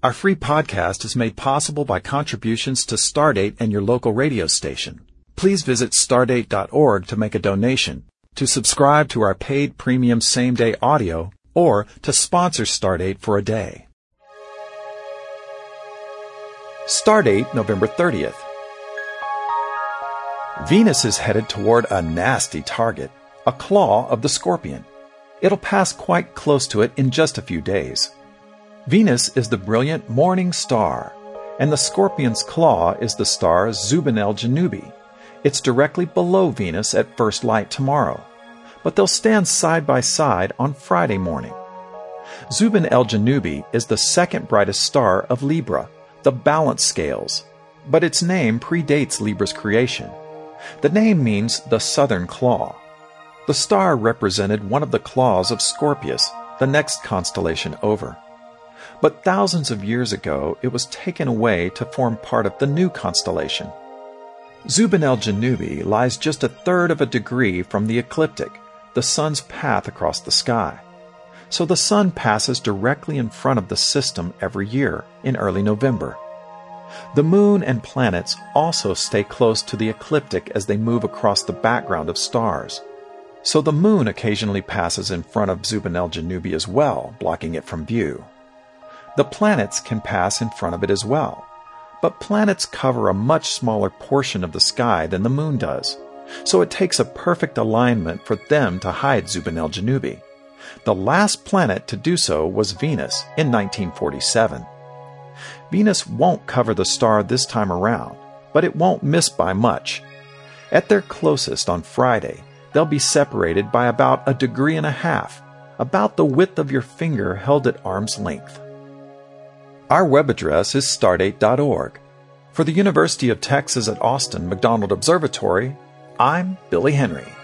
Our free podcast is made possible by contributions to Stardate and your local radio station. Please visit stardate.org to make a donation, to subscribe to our paid premium same-day audio, or to sponsor Stardate for a day. Stardate, November 30th. Venus is headed toward a nasty target, a claw of the Scorpion. It'll pass quite close to it in just a few days. Venus is the brilliant morning star, and the Scorpion's claw is the star Zubin el-Janubi. It's directly below Venus at first light tomorrow, but they'll stand side by side on Friday morning. Zubin el-Janubi is the second brightest star of Libra, the balance scales, but its name predates Libra's creation. The name means the southern claw. The star represented one of the claws of Scorpius, the next constellation over. But thousands of years ago, it was taken away to form part of the new constellation. Zubin el-Janubi lies just a third of a degree from the ecliptic, the sun's path across the sky. So the sun passes directly in front of the system every year in early November. The moon and planets also stay close to the ecliptic as they move across the background of stars. So the moon occasionally passes in front of Zubin el-Janubi as well, blocking it from view. The planets can pass in front of it as well, but planets cover a much smaller portion of the sky than the moon does, so it takes a perfect alignment for them to hide Zubin el-Janubi. The last planet to do so was Venus in 1947. Venus won't cover the star this time around, but it won't miss by much. At their closest on Friday, they'll be separated by about 1.5 degrees, about the width of your finger held at arm's length. Our web address is stardate.org. For the University of Texas at Austin McDonald Observatory, I'm Billy Henry.